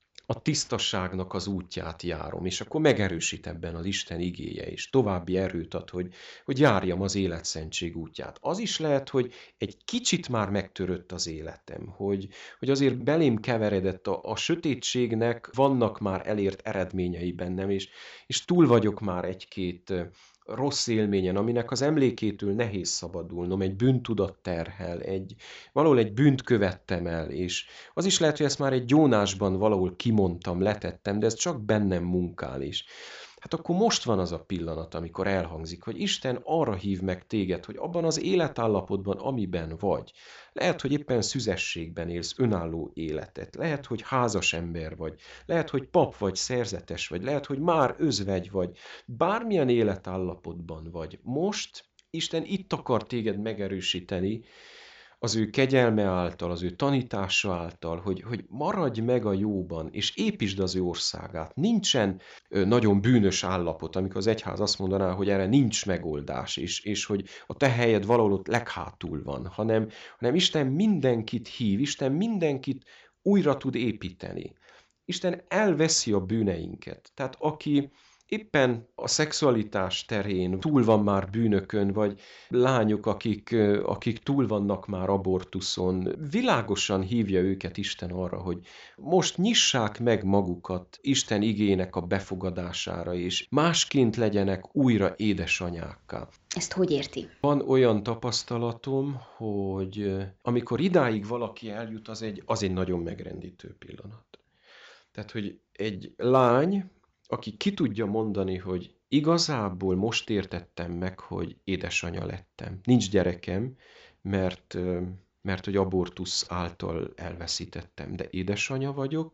a tisztaságnak az útját járom, és akkor megerősít ebben az Isten igéje, és további erőt ad, hogy, hogy járjam az életszentség útját. Az is lehet, hogy egy kicsit már megtörött az életem, hogy, hogy azért belém keveredett a, a sötétségnek, vannak már elért eredményei bennem, és, és túl vagyok már egy-két rossz élményen, aminek az emlékétől nehéz szabadulnom, egy bűntudat terhel, egy, valahol egy bűnt követtem el, és az is lehet, hogy ezt már egy gyónásban valahol kimondtam, letettem, de ez csak bennem munkál is. Hát akkor most van az a pillanat, amikor elhangzik, hogy Isten arra hív meg téged, hogy abban az életállapotban, amiben vagy, lehet, hogy éppen szüzességben élsz önálló életet, lehet, hogy házas ember vagy, lehet, hogy pap vagy, szerzetes vagy, lehet, hogy már özvegy vagy, bármilyen életállapotban vagy. Most Isten itt akar téged megerősíteni, az ő kegyelme által, az ő tanítása által, hogy, hogy maradj meg a jóban, és építsd az ő országát. Nincsen ö, nagyon bűnös állapot, amikor az egyház azt mondaná, hogy erre nincs megoldás, és, és hogy a te helyed valahol ott leghátul van, hanem, hanem Isten mindenkit hív, Isten mindenkit újra tud építeni. Isten elveszi a bűneinket. Tehát aki éppen a szexualitás terén túl van már bűnökön, vagy lányok, akik, akik túl vannak már abortuszon, világosan hívja őket Isten arra, hogy most nyissák meg magukat Isten igének a befogadására, és másként legyenek újra édesanyákká. Ezt hogy érti? Van olyan tapasztalatom, hogy amikor idáig valaki eljut, az egy, az egy nagyon megrendítő pillanat. Tehát, hogy egy lány, aki ki tudja mondani, hogy igazából most értettem meg, hogy édesanya lettem. Nincs gyerekem, mert, mert hogy abortusz által elveszítettem, de édesanya vagyok,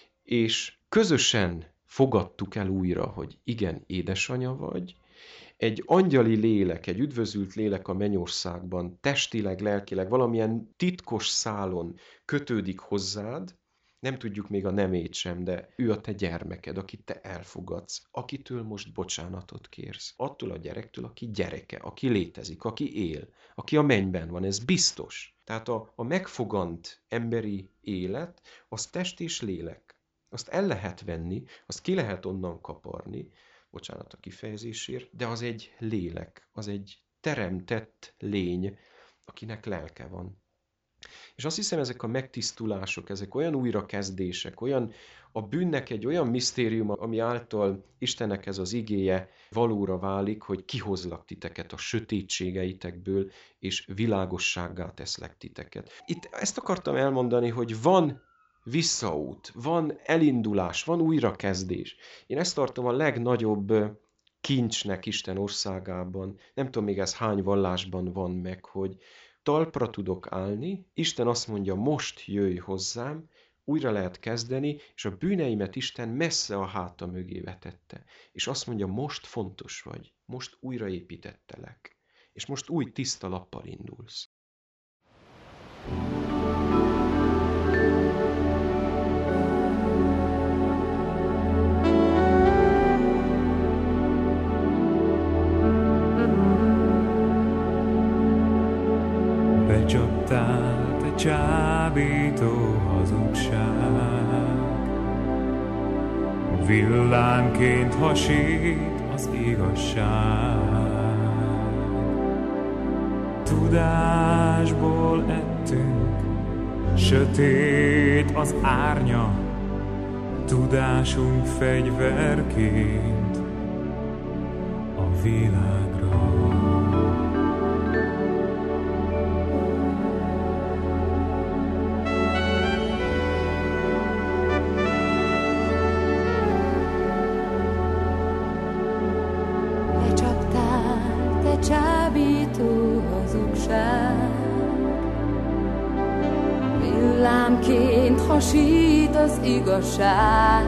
és közösen fogadtuk el újra, hogy igen, édesanya vagy. Egy angyali lélek, egy üdvözült lélek a mennyországban, testileg, lelkileg, valamilyen titkos szálon kötődik hozzád, nem tudjuk még a nemét sem, de ő a te gyermeked, akit te elfogadsz, akitől most bocsánatot kérsz. Attól a gyerektől, aki gyereke, aki létezik, aki él, aki a mennyben van, ez biztos. Tehát a, a megfogant emberi élet, az test és lélek. Azt el lehet venni, azt ki lehet onnan kaparni, bocsánat a kifejezésért, de az egy lélek, az egy teremtett lény, akinek lelke van. És azt hiszem, ezek a megtisztulások, ezek olyan újrakezdések, olyan, a bűnnek egy olyan misztérium, ami által Istennek ez az igéje valóra válik, hogy kihozlak titeket a sötétségeitekből, és világossággá teszlek titeket. Itt ezt akartam elmondani, hogy van visszaút, van elindulás, van újrakezdés. Én ezt tartom a legnagyobb kincsnek Isten országában. Nem tudom még ez hány vallásban van meg, hogy talpra tudok állni, Isten azt mondja, most jöjj hozzám, újra lehet kezdeni, és a bűneimet Isten messze a háta mögé vetette. És azt mondja, most fontos vagy, most újraépítettelek, és most új tiszta lappal indulsz. Becsaptál, te csábító hazugság, villámként hasít az igazság. Tudásból ettünk, sötét az árnya, tudásunk fegyverként a világra. Csábító hazugság, Hullámként hasít az igazság,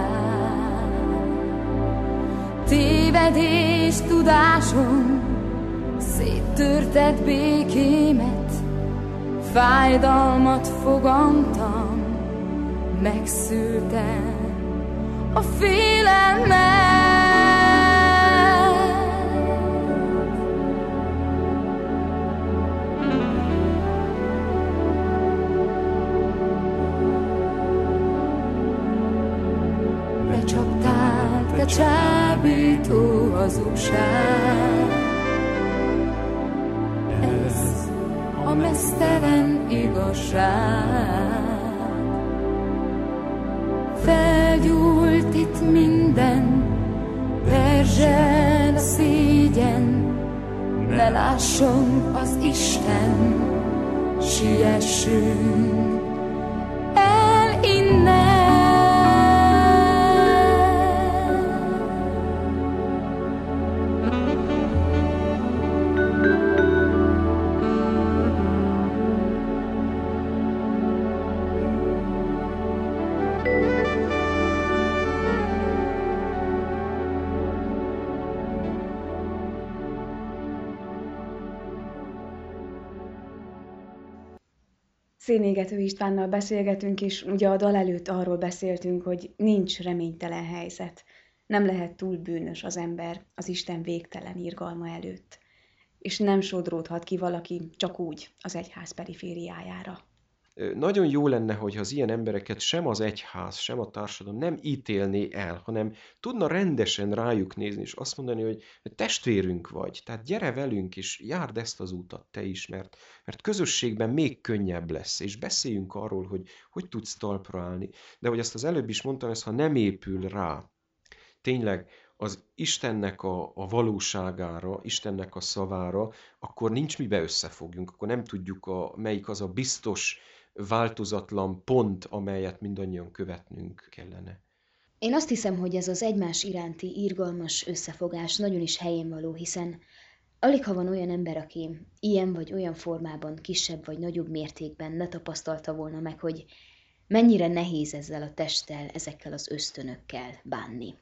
tévedés tudásom széttörted békémet, fájdalmat fogantam, megszültem a félelmet. Becsaptál, te csábító hazugság, ez a meztelen igazság. Felgyúlt itt minden, perzsel a szégyen, ne lásson az Isten, siessünk el innen. Szénégető Istvánnal beszélgetünk, és ugye a dal előtt arról beszéltünk, hogy nincs reménytelen helyzet. Nem lehet túl bűnös az ember az Isten végtelen irgalma előtt. És nem sodródhat ki valaki csak úgy az egyház perifériájára. Nagyon jó lenne, hogyha az ilyen embereket sem az egyház, sem a társadalom nem ítélné el, hanem tudna rendesen rájuk nézni, és azt mondani, hogy testvérünk vagy, tehát gyere velünk, és járd ezt az útat te is, mert, mert közösségben még könnyebb lesz, és beszéljünk arról, hogy hogy tudsz talpra állni. De hogy ezt az előbb is mondtam, ez ha nem épül rá, tényleg az Istennek a, a valóságára, Istennek a szavára, akkor nincs mibe összefogjunk, akkor nem tudjuk, a, melyik az a biztos, változatlan pont, amelyet mindannyian követnünk kellene. Én azt hiszem, hogy ez az egymás iránti irgalmas összefogás nagyon is helyén való, hiszen alig ha van olyan ember, aki ilyen vagy olyan formában, kisebb vagy nagyobb mértékben ne tapasztalta volna meg, hogy mennyire nehéz ezzel a testtel, ezekkel az ösztönökkel bánni.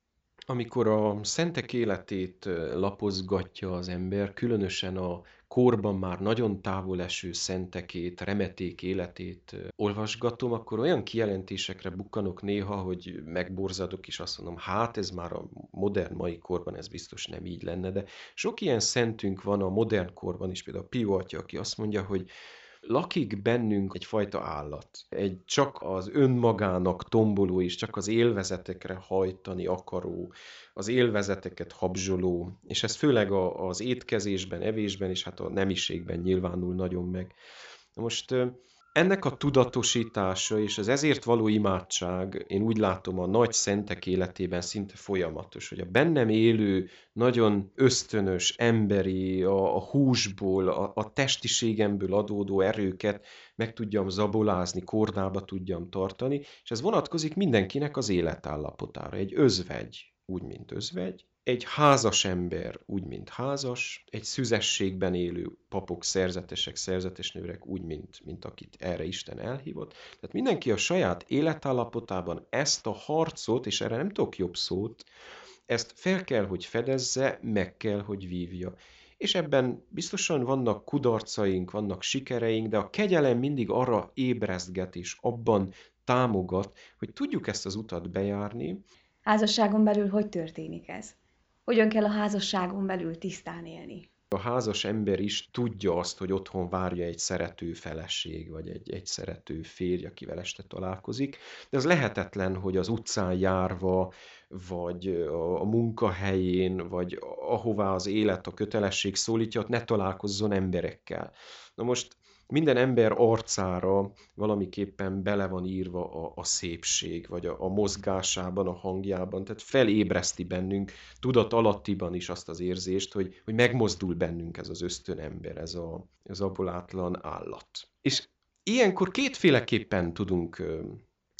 Amikor a szentek életét lapozgatja az ember, különösen a korban már nagyon távol eső szentekét, remeték életét olvasgatom, akkor olyan kijelentésekre bukkanok néha, hogy megborzadok, és azt mondom, hát ez már a modern mai korban ez biztos nem így lenne, de sok ilyen szentünk van a modern korban is, például Pio atya, aki azt mondja, hogy lakik bennünk egyfajta állat, egy csak az önmagának tomboló és csak az élvezetekre hajtani akaró, az élvezeteket habzsoló, és ez főleg az étkezésben, evésben és hát a nemiségben nyilvánul nagyon meg. Na most ennek a tudatosítása és az ezért való imádság, én úgy látom a nagy szentek életében szinte folyamatos, hogy a bennem élő, nagyon ösztönös, emberi, a, a húsból, a, a testiségemből adódó erőket meg tudjam zabolázni, kordába tudjam tartani, és ez vonatkozik mindenkinek az életállapotára. Egy özvegy, úgy, mint özvegy, egy házas ember, úgy, mint házas, egy szüzességben élő papok, szerzetesek, szerzetesnőrek, úgy, mint, mint akit erre Isten elhívott. Tehát mindenki a saját életállapotában ezt a harcot, és erre nem tudok jobb szót, ezt fel kell, hogy fedezze, meg kell, hogy vívja. És ebben biztosan vannak kudarcaink, vannak sikereink, de a kegyelem mindig arra ébresztget és abban támogat, hogy tudjuk ezt az utat bejárni. Házasságon belül hogy történik ez? Hogyan kell a házasságon belül tisztán élni? A házas ember is tudja azt, hogy otthon várja egy szerető feleség, vagy egy, egy szerető férj, akivel este találkozik, de az lehetetlen, hogy az utcán járva, vagy a munkahelyén, vagy ahová az élet, a kötelesség szólítja, ott ne találkozzon emberekkel. Na most minden ember arcára valamiképpen bele van írva a, a szépség, vagy a, a mozgásában, a hangjában, tehát felébreszti bennünk, tudat alattiban is azt az érzést, hogy, hogy megmozdul bennünk ez az ösztönember, ez a, az abolátlan állat. És ilyenkor kétféleképpen tudunk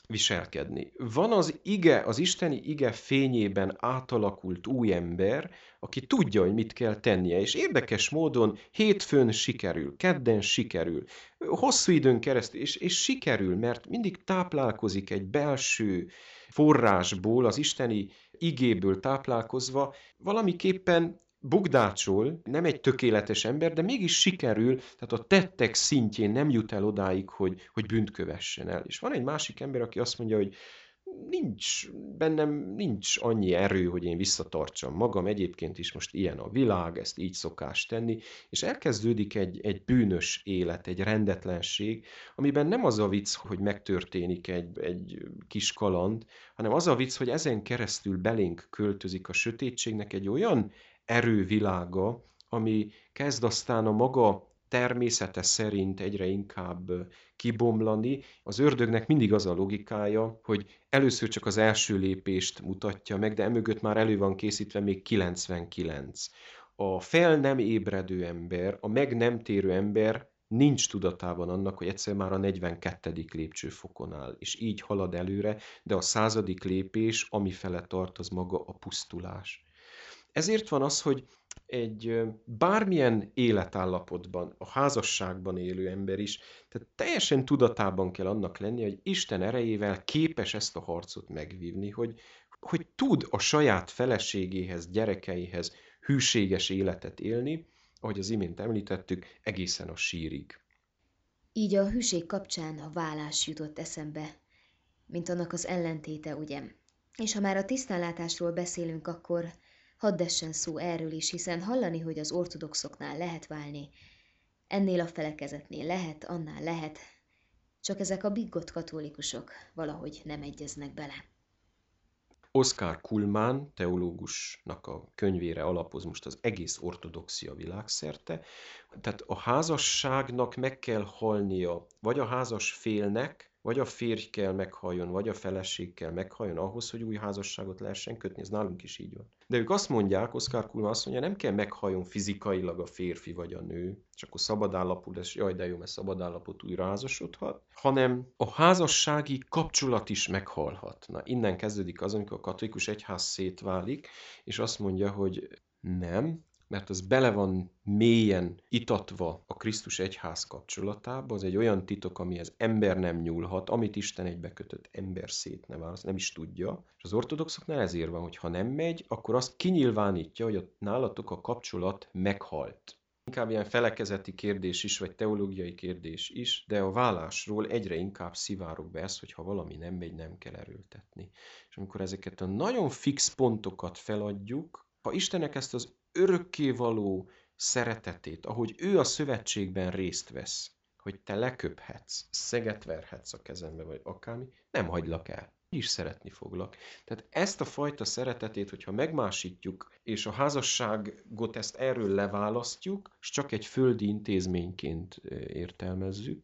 viselkedni. Van az ige, az isteni ige fényében átalakult új ember, aki tudja, hogy mit kell tennie, és érdekes módon hétfőn sikerül, kedden sikerül, hosszú időn keresztül, és, és sikerül, mert mindig táplálkozik egy belső forrásból, az isteni igéből táplálkozva, valamiképpen bugdácsol, nem egy tökéletes ember, de mégis sikerül, tehát a tettek szintjén nem jut el odáig, hogy, hogy bűnt kövessen el. És van egy másik ember, aki azt mondja, hogy nincs, bennem nincs annyi erő, hogy én visszatartsam magam, egyébként is most ilyen a világ, ezt így szokás tenni, és elkezdődik egy, egy bűnös élet, egy rendetlenség, amiben nem az a vicc, hogy megtörténik egy, egy kis kaland, hanem az a vicc, hogy ezen keresztül belénk költözik a sötétségnek egy olyan erővilága, ami kezd aztán a maga természete szerint egyre inkább kibomlani. Az ördögnek mindig az a logikája, hogy először csak az első lépést mutatja meg, de emögött már elő van készítve még kilencvenkilenc. A fel nem ébredő ember, a meg nem térő ember nincs tudatában annak, hogy egyszer már a negyvenkettedik lépcsőfokon áll, és így halad előre, de a századik lépés, amifele tart, az maga a pusztulás. Ezért van az, hogy egy bármilyen életállapotban, a házasságban élő ember is, tehát teljesen tudatában kell annak lennie, hogy Isten erejével képes ezt a harcot megvívni, hogy, hogy tud a saját feleségéhez, gyerekeihez hűséges életet élni, ahogy az imént említettük, egészen a sírig. Így a hűség kapcsán a vállás jutott eszembe, mint annak az ellentéte, ugye? És ha már a tisztánlátásról beszélünk, akkor hadd essen szó erről is, hiszen hallani, hogy az ortodoxoknál lehet válni, ennél a felekezetnél lehet, annál lehet, csak ezek a biggott katolikusok valahogy nem egyeznek bele. Oskar Kuhlmann teológusnak a könyvére alapoz most az egész ortodoxia világszerte, tehát a házasságnak meg kell halnia, vagy a házas félnek, vagy a férj kell meghalljon, vagy a feleség kell meghalljon ahhoz, hogy új házasságot lehessen kötni. Ez nálunk is így van. De ők azt mondják, Oskar Kuhlmann azt mondja, nem kell meghalljon fizikailag a férfi vagy a nő, és akkor szabadállapot lesz, jaj, de jó, mert szabadállapot újra házasodhat, hanem a házassági kapcsolat is meghalhat. Na, innen kezdődik az, amikor a katolikus egyház szétválik, és azt mondja, hogy nem, mert az bele van mélyen itatva a Krisztus egyház kapcsolatába, az egy olyan titok, amihez ember nem nyúlhat, amit Isten egybekötött, ember szét ne választ, nem is tudja. És az ortodoxoknál ezért van, hogy ha nem megy, akkor azt kinyilvánítja, hogy a, nálatok a kapcsolat meghalt. Inkább ilyen felekezeti kérdés is, vagy teológiai kérdés is, de a vállásról egyre inkább szivárog be ez, hogy ha valami nem megy, nem kell erőltetni. És amikor ezeket a nagyon fix pontokat feladjuk, ha Istennek ezt az örökkévaló szeretetét, ahogy ő a szövetségben részt vesz, hogy te leköphetsz, szeget verhetsz a kezembe, vagy akármi, nem hagylak el. Is szeretni foglak. Tehát ezt a fajta szeretetét, hogyha megmásítjuk, és a házasságot ezt erről leválasztjuk, és csak egy földi intézményként értelmezzük,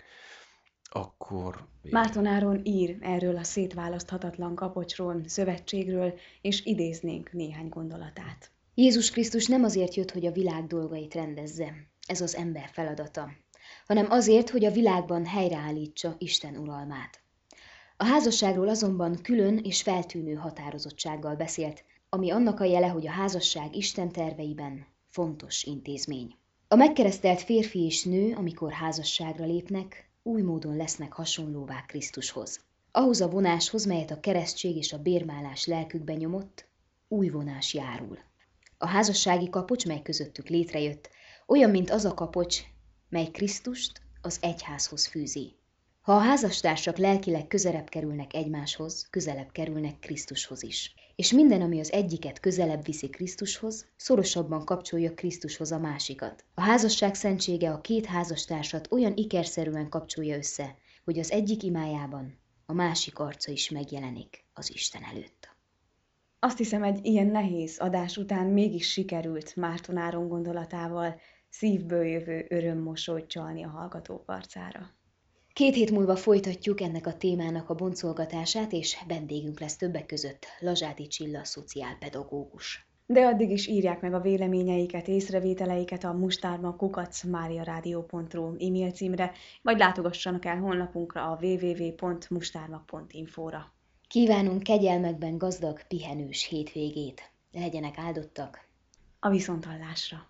akkor... Márton Áron ír erről a szétválaszthatatlan kapocsról, szövetségről, és idéznénk néhány gondolatát. Jézus Krisztus nem azért jött, hogy a világ dolgait rendezze, ez az ember feladata, hanem azért, hogy a világban helyreállítsa Isten uralmát. A házasságról azonban külön és feltűnő határozottsággal beszélt, ami annak a jele, hogy a házasság Isten terveiben fontos intézmény. A megkeresztelt férfi és nő, amikor házasságra lépnek, új módon lesznek hasonlóvá Krisztushoz. Ahhoz a vonáshoz, melyet a keresztség és a bérmálás lelkükbe nyomott, új vonás járul. A házassági kapocs, mely közöttük létrejött, olyan, mint az a kapocs, mely Krisztust az egyházhoz fűzi. Ha a házastársak lelkileg közelebb kerülnek egymáshoz, közelebb kerülnek Krisztushoz is. És minden, ami az egyiket közelebb viszi Krisztushoz, szorosabban kapcsolja Krisztushoz a másikat. A házasság szentsége a két házastársat olyan ikerszerűen kapcsolja össze, hogy az egyik imájában a másik arca is megjelenik az Isten előtt. Azt hiszem, egy ilyen nehéz adás után mégis sikerült Márton Áron gondolatával szívből jövő örömmosolyt csalni a hallgatók arcára. Két hét múlva folytatjuk ennek a témának a boncolgatását, és vendégünk lesz többek között Lazsádi Csilla szociálpedagógus. De addig is írják meg a véleményeiket, észrevételeiket a mustármag kukac mariaradio pont ru e-mail címre, vagy látogassanak el honlapunkra a double-u double-u double-u pont mustármag pont info-ra. Kívánunk kegyelmekben gazdag, pihenős hétvégét. Legyenek áldottak! A viszonthallásra!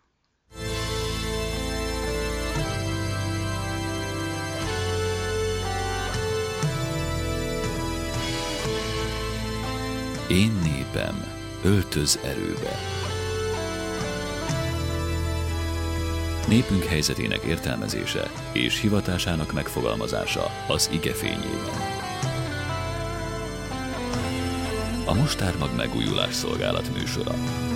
Én népem, öltöz erőbe. Népünk helyzetének értelmezése és hivatásának megfogalmazása az ige fényében. A Mustármag megújulás szolgálat műsora.